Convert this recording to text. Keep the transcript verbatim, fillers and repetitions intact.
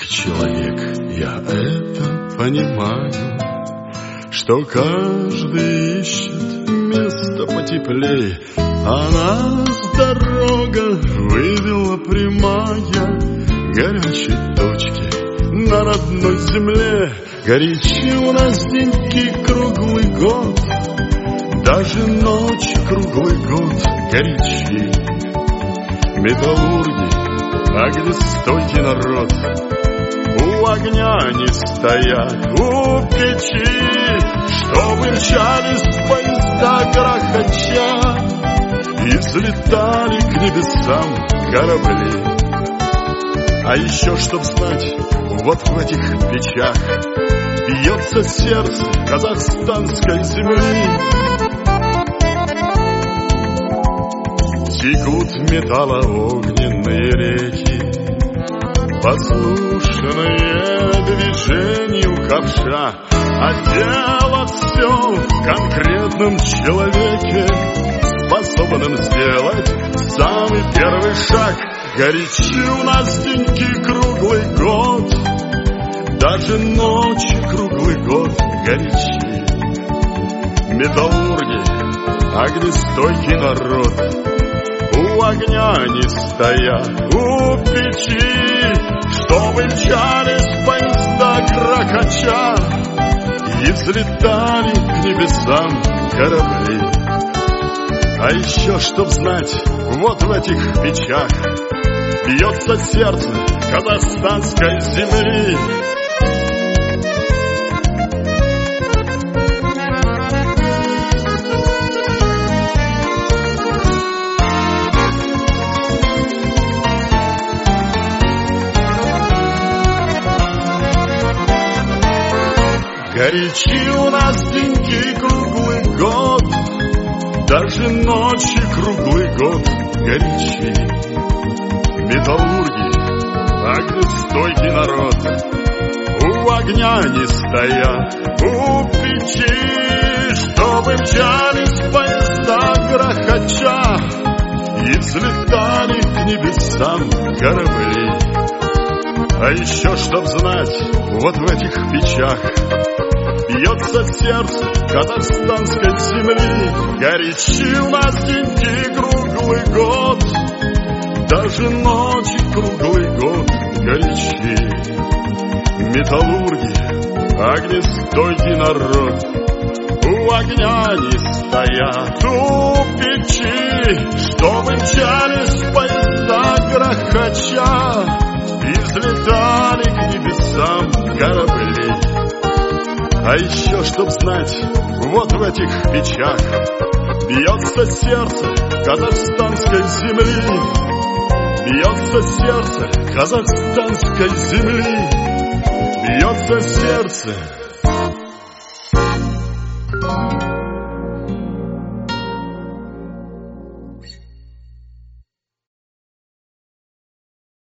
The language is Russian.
человек, я это понимаю, что каждый ищет место потеплее, а нас дорога вывела прямая, горячей точки на родной земле. Горячи у нас деньки круглый год, даже ночь круглый год горячи. Металлурги, огнестойкий народ, у огня не стоят, у печи, чтобы мчались поезда грохоча и взлетали к небесам корабли. А еще, чтоб знать, вот в этих печах бьется сердце казахстанской земли. Текут металлоогненные реки, послушные движению ковша, а дело все в конкретном человеке, способном сделать самый первый шаг. Горячи у нас деньки круглый год, даже ночи круглый год горячи. Металлурги, огнестойкий народ, у огня не стоят, у печи, чтобы мчались поезда грохоча и взлетали к небесам корабли. А еще, чтоб знать, вот в этих печах бьется сердце казахстанской земли. Горячи у нас деньги круглый год, даже ночи круглый год горячи. Металлурги, огнестойкий народ, у огня не стоят, у печи, чтобы мчались поезда грохоча и взлетали к небесам корабли. А еще, чтоб знать, вот в этих печах бьется сердце казахстанской земли. Горячи у нас деньги круглый год, даже ночи круглый год горячи. Металлурги, огнестойкий народ, у огня не стоят, у печи, чтобы мчались поезда грохоча и взлетали к небесам корабли. А еще, чтоб знать, вот в этих печах бьется сердце казахстанской земли, бьется сердце казахстанской земли, бьется сердце.